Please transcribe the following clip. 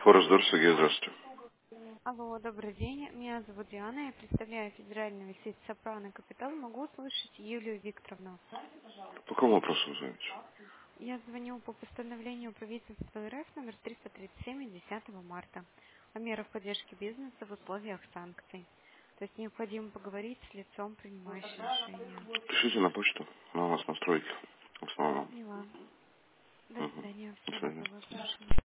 Форес-Дор, Сергей, здравствуйте. Алло, добрый день. Меня зовут Диана. Я представляю федеральную сеть Сопрано Капитал. Могу услышать Юлию Викторовну. По какому вопросу вы звоните? Я звоню по постановлению правительства РФ номер 337 от 10 марта о мерах поддержки бизнеса в условиях санкций. То есть необходимо поговорить с лицом, принимающим решения. Пишите на почту, она у нас на стройке в основном. Поняла. До Угу. свидания. До Всего свидания. доброго. Хорошего.